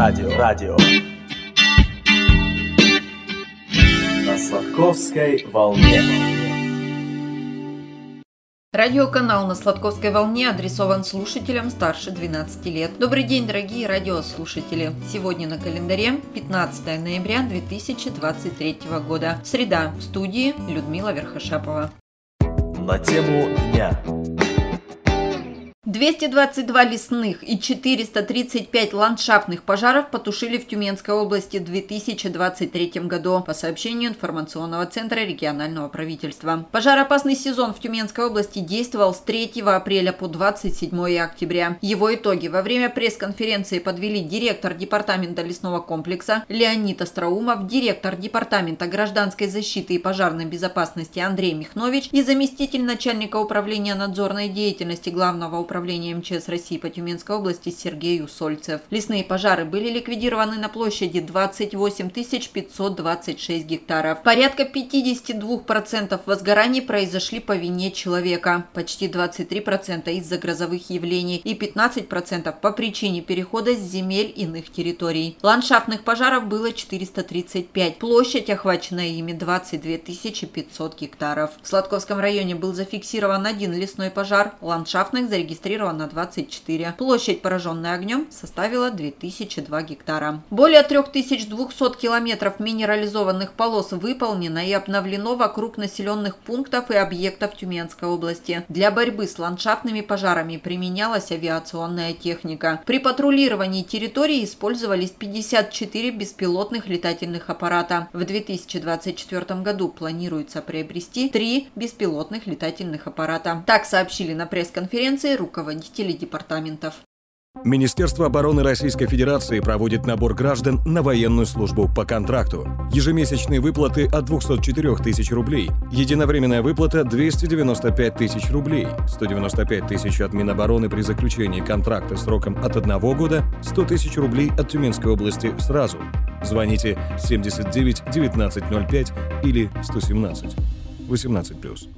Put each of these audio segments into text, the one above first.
Радио. На Сладковской волне. Радиоканал на Сладковской волне адресован слушателям старше 12 лет. Добрый день, дорогие радиослушатели! Сегодня на календаре 15 ноября 2023 года. Среда. В студии Людмила Верхошапова. На тему дня. 222 лесных и 435 ландшафтных пожаров потушили в Тюменской области в 2023 году, по сообщению информационного центра регионального правительства. Пожароопасный сезон в Тюменской области действовал с 3 апреля по 27 октября. Его итоги во время пресс-конференции подвели директор департамента лесного комплекса Леонид Остроумов, директор департамента гражданской защиты и пожарной безопасности Андрей Михнович и заместитель начальника управления надзорной деятельности Главного управления МЧС России по Тюменской области Сергей Усольцев. Лесные пожары были ликвидированы на площади 28 526 гектаров. Порядка 52% возгораний произошли по вине человека, почти 23% из-за грозовых явлений и 15% по причине перехода с земель иных территорий. Ландшафтных пожаров было 435. Площадь, охваченная ими, 22 500 гектаров. В Сладковском районе был зафиксирован один лесной пожар, ландшафтных зарегистрировано 24. Площадь, пораженная огнем, составила 2002 гектара. Более 3200 километров минерализованных полос выполнено и обновлено вокруг населенных пунктов и объектов Тюменской области. Для борьбы с ландшафтными пожарами применялась авиационная техника. При патрулировании территории использовались 54 беспилотных летательных аппарата. В 2024 году планируется приобрести 3 беспилотных летательных аппарата. Так сообщили на пресс-конференции руководители департаментов. Министерство обороны Российской Федерации проводит набор граждан на военную службу по контракту. Ежемесячные выплаты от 204 тысяч рублей, единовременная выплата 295 тысяч рублей, 195 тысяч от Минобороны при заключении контракта сроком от 1 года, 100 тысяч рублей от Тюменской области сразу. Звоните 79 1905 или 117 18+.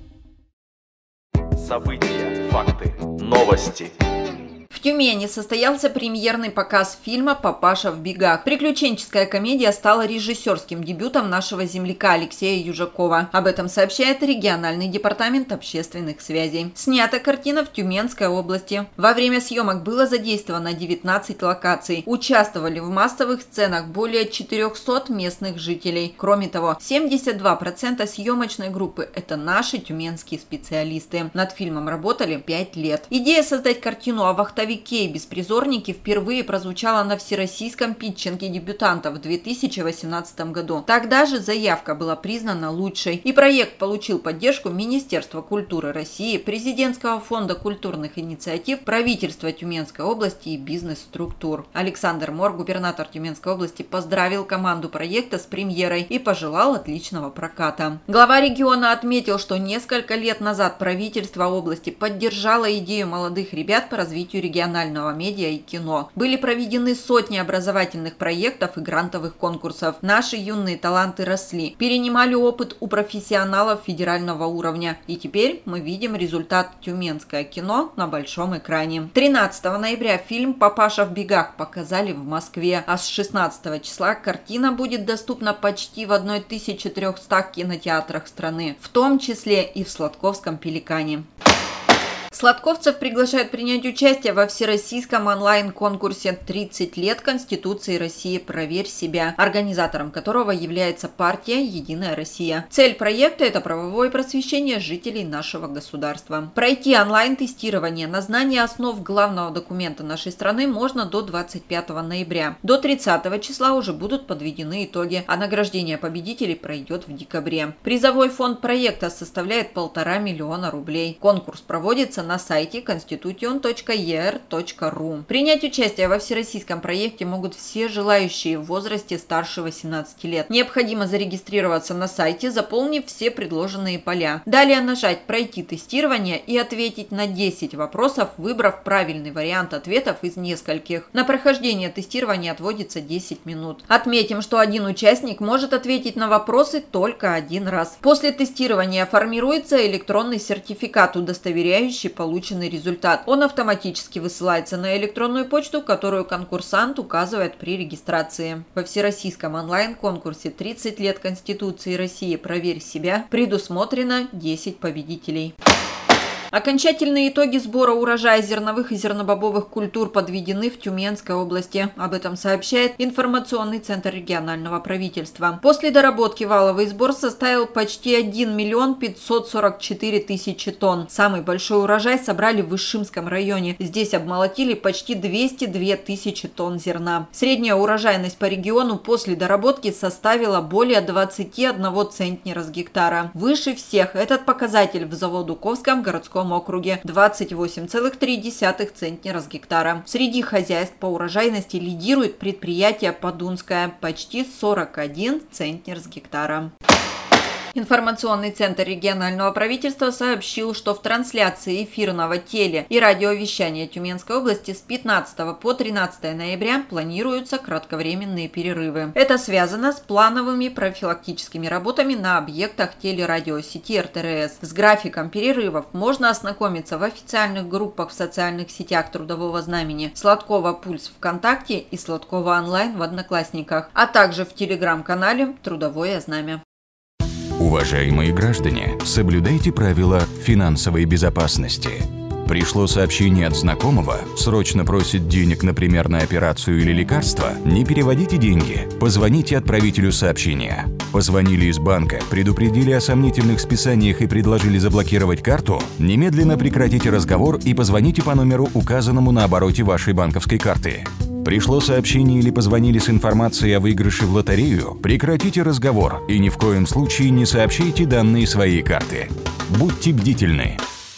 События, факты, новости. В Тюмени состоялся премьерный показ фильма «Папаша в бегах». Приключенческая комедия стала режиссерским дебютом нашего земляка Алексея Южакова. Об этом сообщает региональный департамент общественных связей. Снята картина в Тюменской области. Во время съемок было задействовано 19 локаций. Участвовали в массовых сценах более 400 местных жителей. Кроме того, 72% съемочной группы – это наши тюменские специалисты. Над фильмом работали 5 лет. Идея создать картину о вахтовике и беспризорнике впервые прозвучала на всероссийском питчинге дебютантов в 2018 году. Тогда же заявка была признана лучшей, и проект получил поддержку Министерства культуры России, Президентского фонда культурных инициатив, правительства Тюменской области и бизнес-структур. Александр Мор, губернатор Тюменской области, поздравил команду проекта с премьерой и пожелал отличного проката. Глава региона отметил, что несколько лет назад правительство области поддержало идею молодых ребят по развитию регионального медиа и кино. Были проведены сотни образовательных проектов и грантовых конкурсов. Наши юные таланты росли, перенимали опыт у профессионалов федерального уровня. И теперь мы видим результат тюменское кино на большом экране. 13 ноября фильм «Папаша в бегах» показали в Москве, а с 16 числа картина будет доступна почти в 1300 кинотеатрах страны, в том числе и в Сладковском «Пеликане». Сладковцев приглашают принять участие во всероссийском онлайн-конкурсе «30 лет Конституции России. Проверь себя», организатором которого является партия «Единая Россия». Цель проекта – это правовое просвещение жителей нашего государства. Пройти онлайн-тестирование на знание основ главного документа нашей страны можно до 25 ноября. До 30 числа уже будут подведены итоги, а награждение победителей пройдет в декабре. Призовой фонд проекта составляет 1,5 миллиона рублей. Конкурс проводится на сайте constitution.er.ru. Принять участие во всероссийском проекте могут все желающие в возрасте старше 18 лет. Необходимо зарегистрироваться на сайте, заполнив все предложенные поля. Далее нажать «Пройти тестирование» и ответить на 10 вопросов, выбрав правильный вариант ответов из нескольких. На прохождение тестирования отводится 10 минут. Отметим, что один участник может ответить на вопросы только один раз. После тестирования формируется электронный сертификат, удостоверяющий полученный результат. Он автоматически высылается на электронную почту, которую конкурсант указывает при регистрации. Во всероссийском онлайн-конкурсе «30 лет Конституции России. Проверь себя» предусмотрено 10 победителей. Окончательные итоги сбора урожая зерновых и зернобобовых культур подведены в Тюменской области. Об этом сообщает информационный центр регионального правительства. После доработки валовый сбор составил почти 1 миллион 544 тысячи тонн. Самый большой урожай собрали в Ишимском районе. Здесь обмолотили почти 202 тысячи тонн зерна. Средняя урожайность по региону после доработки составила более 21 центнера с гектара. Выше всех этот показатель в Заводуковском городском округе – 28,3 центнера с гектара. Среди хозяйств по урожайности лидирует предприятие Подунское – почти 41 центнер с гектара. Информационный центр регионального правительства сообщил, что в трансляции эфирного теле- и радиовещания Тюменской области с 15 по 13 ноября планируются кратковременные перерывы. Это связано с плановыми профилактическими работами на объектах телерадиосети РТРС. С графиком перерывов можно ознакомиться в официальных группах в социальных сетях Трудового знамени, Сладкова Пульс ВКонтакте и Сладкова онлайн в Одноклассниках, а также в телеграм-канале Трудовое знамя. Уважаемые граждане, соблюдайте правила финансовой безопасности. Пришло сообщение от знакомого, срочно просит денег, например, на операцию или лекарство? Не переводите деньги, позвоните отправителю сообщения. Позвонили из банка, предупредили о сомнительных списаниях и предложили заблокировать карту? Немедленно прекратите разговор и позвоните по номеру, указанному на обороте вашей банковской карты. Пришло сообщение или позвонили с информацией о выигрыше в лотерею? Прекратите разговор и ни в коем случае не сообщайте данные своей карты. Будьте бдительны.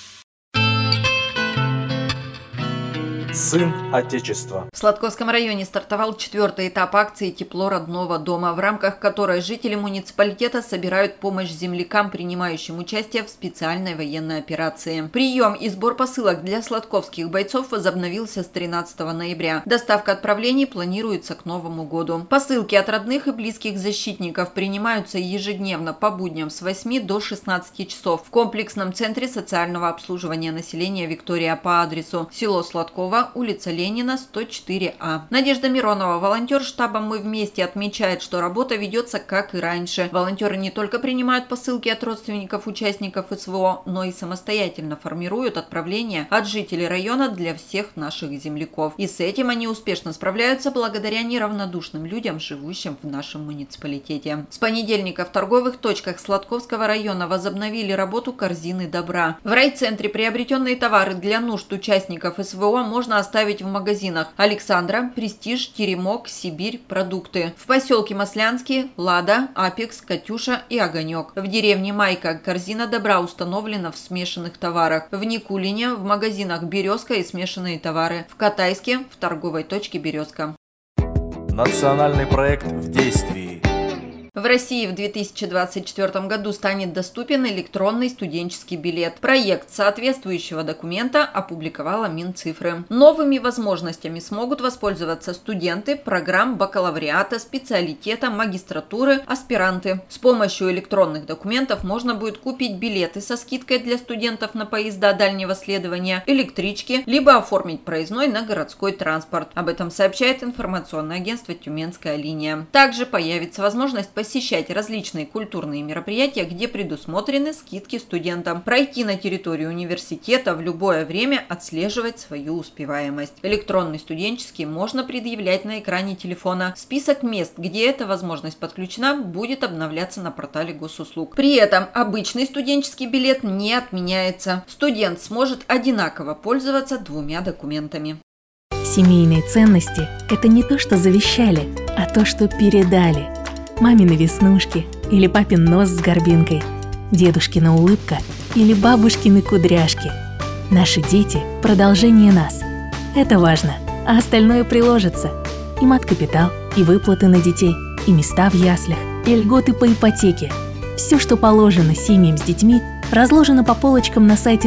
Сын Отечества. В Сладковском районе стартовал 4-й этап акции «Тепло родного дома», в рамках которой жители муниципалитета собирают помощь землякам, принимающим участие в специальной военной операции. Прием и сбор посылок для сладковских бойцов возобновился с 13 ноября. Доставка отправлений планируется к Новому году. Посылки от родных и близких защитников принимаются ежедневно по будням с 8 до 16 часов в комплексном центре социального обслуживания населения «Виктория» по адресу село Сладково, улица Ленина, 104А. Надежда Миронова, волонтер штаба «Мы вместе», отмечает, что работа ведется как и раньше. Волонтеры не только принимают посылки от родственников участников СВО, но и самостоятельно формируют отправления от жителей района для всех наших земляков. И с этим они успешно справляются благодаря неравнодушным людям, живущим в нашем муниципалитете. С понедельника в торговых точках Сладковского района возобновили работу корзины добра. В райцентре приобретенные товары для нужд участников СВО можно оставить в магазинах Александра, Престиж, Теремок, Сибирь, продукты. В поселке Маслянский – Лада, Апекс, Катюша и Огонек. В деревне Майка корзина добра установлена в смешанных товарах. В Никулине в магазинах Березка и смешанные товары. В Катайске в торговой точке Березка. Национальный проект в действии. В России в 2024 году станет доступен электронный студенческий билет. Проект соответствующего документа опубликовала Минцифры. Новыми возможностями смогут воспользоваться студенты программ бакалавриата, специалитета, магистратуры, аспиранты. С помощью электронных документов можно будет купить билеты со скидкой для студентов на поезда дальнего следования, электрички, либо оформить проездной на городской транспорт. Об этом сообщает информационное агентство «Тюменская линия». Также появится возможность посещать различные культурные мероприятия, где предусмотрены скидки студентам, пройти на территорию университета в любое время, отслеживать свою успеваемость. Электронный студенческий можно предъявлять на экране телефона. Список мест, где эта возможность подключена, будет обновляться на портале госуслуг. При этом обычный студенческий билет не отменяется. Студент сможет одинаково пользоваться двумя документами. Семейные ценности – это не то, что завещали, а то, что передали. Мамины веснушки или папин нос с горбинкой, дедушкина улыбка или бабушкины кудряшки. Наши дети – продолжение нас. Это важно, а остальное приложится. И мат-капитал, и выплаты на детей, и места в яслях, и льготы по ипотеке. Все, что положено семьям с детьми, разложено по полочкам на сайте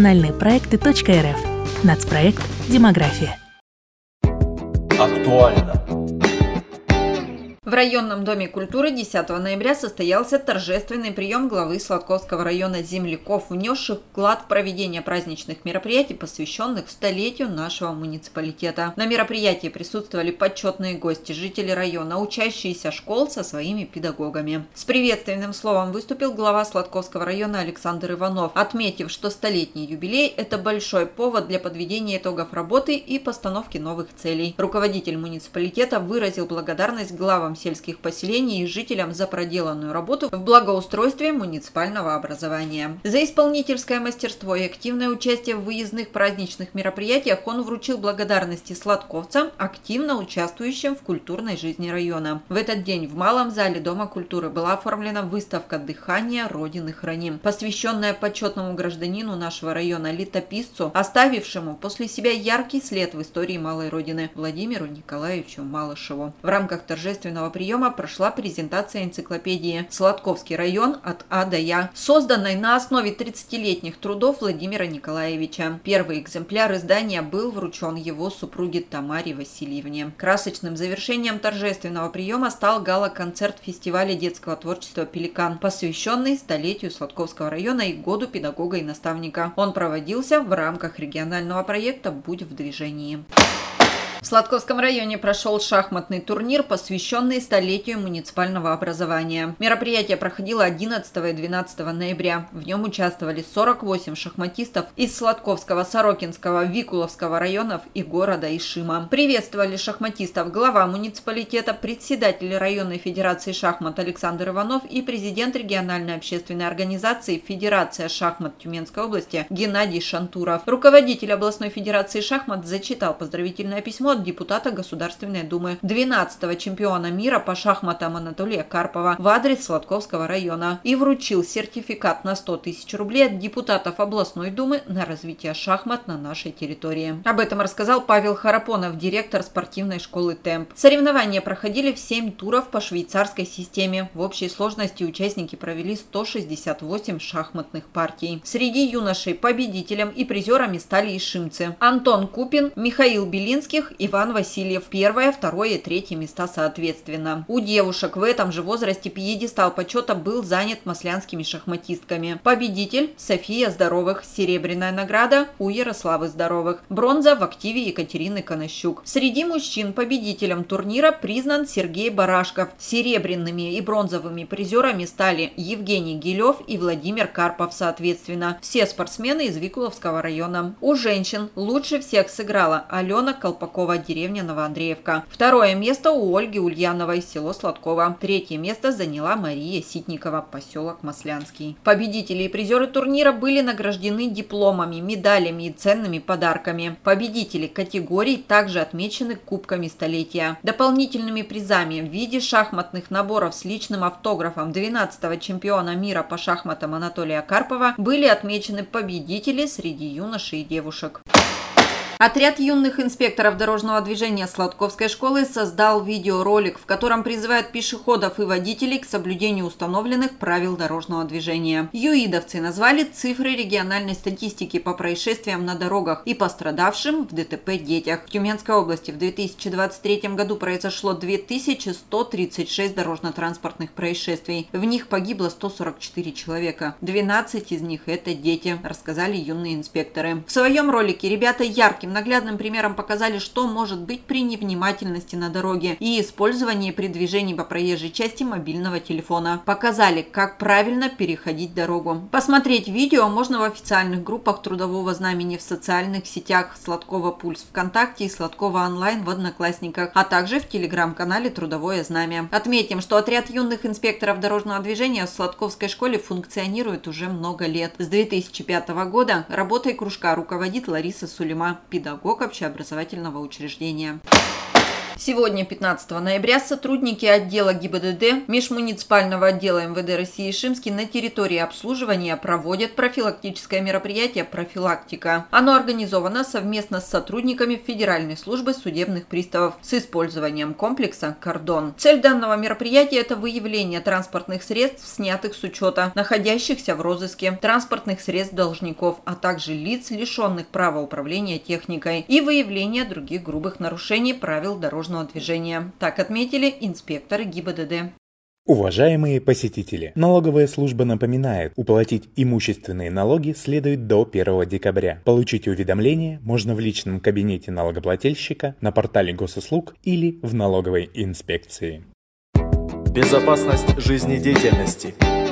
национальныйпроекты.рф. Нацпроект «Демография». Актуально. В районном доме культуры 10 ноября состоялся торжественный прием главы Сладковского района земляков, внесших вклад в проведение праздничных мероприятий, посвященных столетию нашего муниципалитета. На мероприятии присутствовали почетные гости, жители района, учащиеся школ со своими педагогами. С приветственным словом выступил глава Сладковского района Александр Иванов, отметив, что столетний юбилей – это большой повод для подведения итогов работы и постановки новых целей. Руководитель муниципалитета выразил благодарность главам сельских поселений и жителям за проделанную работу в благоустройстве муниципального образования. За исполнительское мастерство и активное участие в выездных праздничных мероприятиях он вручил благодарности сладковцам, активно участвующим в культурной жизни района. В этот день в Малом зале Дома культуры была оформлена выставка «Дыхание Родины храним», посвященная почетному гражданину нашего района, летописцу, оставившему после себя яркий след в истории малой Родины, Владимиру Николаевичу Малышеву. В рамках торжественного приема прошла презентация энциклопедии «Сладковский район от А до Я», созданной на основе 30-летних трудов Владимира Николаевича. Первый экземпляр издания был вручен его супруге Тамаре Васильевне. Красочным завершением торжественного приема стал гала-концерт фестиваля детского творчества «Пеликан», посвященный столетию Сладковского района и году педагога и наставника. Он проводился в рамках регионального проекта «Будь в движении». В Сладковском районе прошел шахматный турнир, посвященный столетию муниципального образования. Мероприятие проходило 11 и 12 ноября. В нем участвовали 48 шахматистов из Сладковского, Сорокинского, Викуловского районов и города Ишима. Приветствовали шахматистов глава муниципалитета, председатель районной федерации шахмат Александр Иванов и президент региональной общественной организации «Федерация шахмат Тюменской области» Геннадий Шантуров. Руководитель областной федерации шахмат зачитал поздравительное письмо от депутата Государственной Думы, 12-го чемпиона мира по шахматам Анатолия Карпова в адрес Сладковского района и вручил сертификат на 100 тысяч рублей от депутатов областной думы на развитие шахмат на нашей территории. Об этом рассказал Павел Харапонов, директор спортивной школы «Темп». Соревнования проходили в 7 туров по швейцарской системе. В общей сложности участники провели 168 шахматных партий. Среди юношей победителем и призерами стали ишимцы: Антон Купин, Михаил Белинских, Иван Васильев. 1, 2 и 3 места соответственно. У девушек в этом же возрасте пьедестал почета был занят маслянскими шахматистками. Победитель – София Здоровых. Серебряная награда у Ярославы Здоровых. Бронза в активе Екатерины Конощук. Среди мужчин победителем турнира признан Сергей Барашков. Серебряными и бронзовыми призерами стали Евгений Гилев и Владимир Карпов соответственно. Все спортсмены из Викуловского района. У женщин лучше всех сыграла Алена Колпакова, деревня Новоандреевка. 2 место у Ольги Ульяновой, село Сладково. 3 место заняла Мария Ситникова, поселок Маслянский. Победители и призеры турнира были награждены дипломами, медалями и ценными подарками. Победители категорий также отмечены кубками столетия. Дополнительными призами в виде шахматных наборов с личным автографом 12-го чемпиона мира по шахматам Анатолия Карпова были отмечены победители среди юношей и девушек. Отряд юных инспекторов дорожного движения Сладковской школы создал видеоролик, в котором призывает пешеходов и водителей к соблюдению установленных правил дорожного движения. Юидовцы назвали цифры региональной статистики по происшествиям на дорогах и пострадавшим в ДТП детях. В Тюменской области в 2023 году произошло 2136 дорожно-транспортных происшествий. В них погибло 144 человека. 12 из них – это дети, рассказали юные инспекторы. В своем ролике ребята ярким наглядным примером показали, что может быть при невнимательности на дороге и использовании при движении по проезжей части мобильного телефона. Показали, как правильно переходить дорогу. Посмотреть видео можно в официальных группах Трудового знамени в социальных сетях Сладкова Пульс ВКонтакте и Сладкова онлайн в Одноклассниках, а также в телеграм-канале Трудовое знамя. Отметим, что отряд юных инспекторов дорожного движения в Сладковской школе функционирует уже много лет. С 2005 года работой кружка руководит Лариса Сулейма, педагог общеобразовательного учреждения. Сегодня, 15 ноября, сотрудники отдела ГИБДД межмуниципального отдела МВД России Ишимский на территории обслуживания проводят профилактическое мероприятие «Профилактика». Оно организовано совместно с сотрудниками Федеральной службы судебных приставов с использованием комплекса «Кордон». Цель данного мероприятия – это выявление транспортных средств, снятых с учета, находящихся в розыске, транспортных средств должников, а также лиц, лишенных права управления техникой, и выявление других грубых нарушений правил дорожного дорожного движения. Так отметили инспекторы ГИБДД. Уважаемые посетители, налоговая служба напоминает, уплатить имущественные налоги следует до 1 декабря. Получить уведомление можно в личном кабинете налогоплательщика, на портале госуслуг или в налоговой инспекции. Безопасность жизнедеятельности.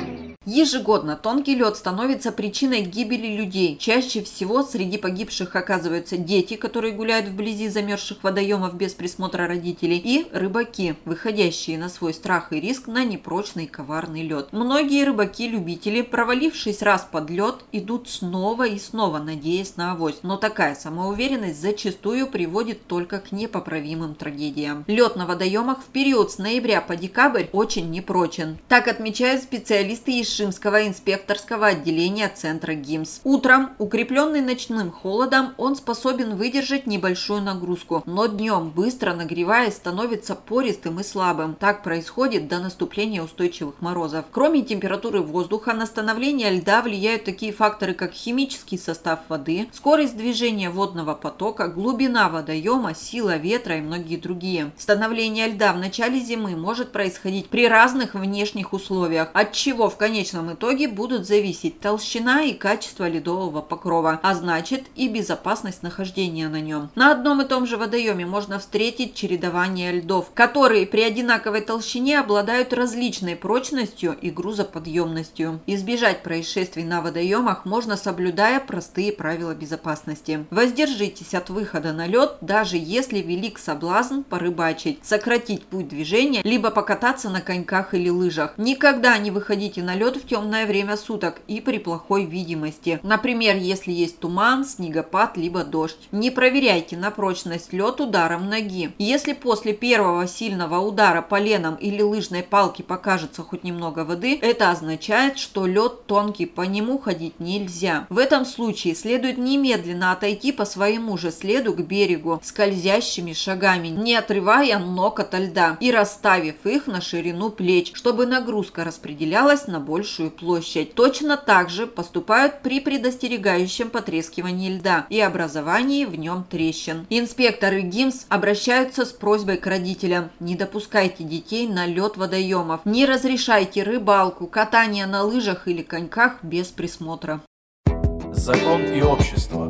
Ежегодно тонкий лед становится причиной гибели людей. Чаще всего среди погибших оказываются дети, которые гуляют вблизи замерзших водоемов без присмотра родителей, и рыбаки, выходящие на свой страх и риск на непрочный коварный лед. Многие рыбаки-любители, провалившись раз под лед, идут снова и снова, надеясь на авось. Но такая самоуверенность зачастую приводит только к непоправимым трагедиям. Лед на водоемах в период с ноября по декабрь очень непрочен. Так отмечают специалисты из Шимского инспекторского отделения центра ГИМС. Утром, укрепленный ночным холодом, он способен выдержать небольшую нагрузку, но днем, быстро нагреваясь, становится пористым и слабым. Так происходит до наступления устойчивых морозов. Кроме температуры воздуха, на становление льда влияют такие факторы, как химический состав воды, скорость движения водного потока, глубина водоема, сила ветра и многие другие. Становление льда в начале зимы может происходить при разных внешних условиях, от чего в конечном итоге будут зависеть толщина и качество ледового покрова, а значит и безопасность нахождения на нем. На одном и том же водоеме можно встретить чередование льдов, которые при одинаковой толщине обладают различной прочностью и грузоподъемностью. Избежать происшествий на водоемах можно, соблюдая простые правила безопасности. Воздержитесь от выхода на лед, даже если велик соблазн порыбачить, сократить путь движения, либо покататься на коньках или лыжах. Никогда не выходите на лед в темное время суток и при плохой видимости. Например, если есть туман, снегопад, либо дождь. Не проверяйте на прочность лед ударом ноги. Если после первого сильного удара поленом или лыжной палки покажется хоть немного воды, это означает, что лед тонкий, по нему ходить нельзя. В этом случае следует немедленно отойти по своему же следу к берегу скользящими шагами, не отрывая ног от льда и расставив их на ширину плеч, чтобы нагрузка распределялась на большую площадь. Точно так же поступают при предостерегающем потрескивании льда и образовании в нем трещин. Инспекторы ГИМС обращаются с просьбой к родителям: не допускайте детей на лед водоемов, не разрешайте рыбалку, катание на лыжах или коньках без присмотра. Закон и общество.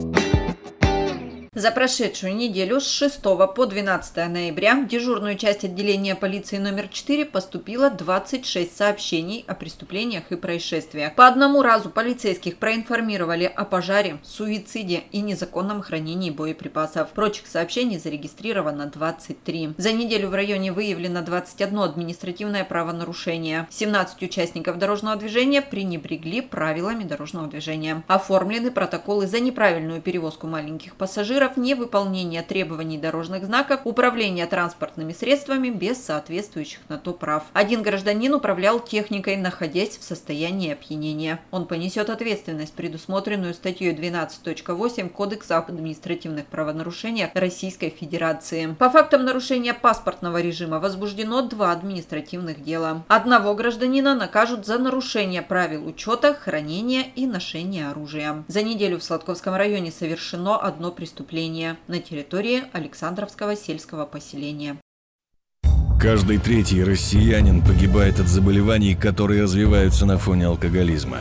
За прошедшую неделю с 6 по 12 ноября в дежурную часть отделения полиции номер 4 поступило 26 сообщений о преступлениях и происшествиях. По одному разу полицейских проинформировали о пожаре, суициде и незаконном хранении боеприпасов. Прочих сообщений зарегистрировано 23. За неделю в районе выявлено 21 административное правонарушение. 17 участников дорожного движения пренебрегли правилами дорожного движения. Оформлены протоколы за неправильную перевозку маленьких пассажиров, невыполнение требований дорожных знаков, управление транспортными средствами без соответствующих на то прав. Один гражданин управлял техникой, находясь в состоянии опьянения. Он понесет ответственность, предусмотренную статьей 12.8 Кодекса об административных правонарушениях Российской Федерации. По фактам нарушения паспортного режима возбуждено 2 административных дела. Одного гражданина накажут за нарушение правил учета, хранения и ношения оружия. За неделю в Сладковском районе совершено одно преступление на территории Александровского сельского поселения. Каждый третий россиянин погибает от заболеваний, которые развиваются на фоне алкоголизма.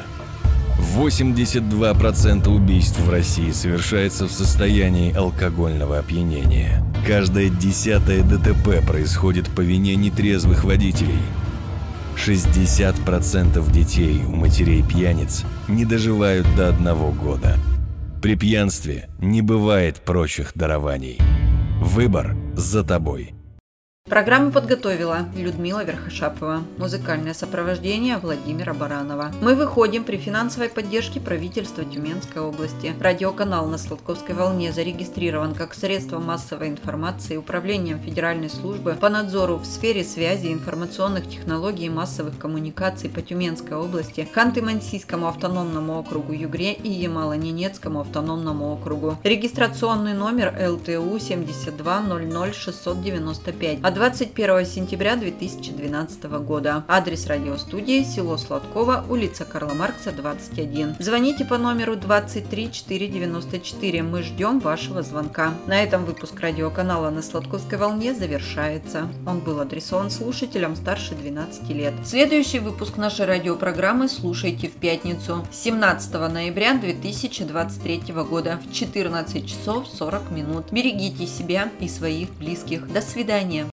82% убийств в России совершается в состоянии алкогольного опьянения. Каждое 10-е ДТП происходит по вине нетрезвых водителей. 60% детей у матерей-пьяниц не доживают до 1 года. При пьянстве не бывает прочих дарований. Выбор за тобой. Программу подготовила Людмила Верхошапова. Музыкальное сопровождение Владимира Баранова. Мы выходим при финансовой поддержке правительства Тюменской области. Радиоканал на Сладковской волне зарегистрирован как средство массовой информации Управлением Федеральной службы по надзору в сфере связи, информационных технологий и массовых коммуникаций по Тюменской области, Ханты-Мансийскому автономному округу Югре и Ямало-Ненецкому автономному округу. Регистрационный номер ЛТУ 7200695. от 21 сентября 2012 года. Адрес радиостудии: село Сладково, улица Карла Маркса, 21. Звоните по номеру 23 494. Мы ждем вашего звонка. На этом выпуск радиоканала «На Сладковской волне» завершается. Он был адресован слушателям старше 12 лет. Следующий выпуск нашей радиопрограммы слушайте в пятницу, 17 ноября 2023 года в 14 часов 40 минут. Берегите себя и своих близких. До свидания.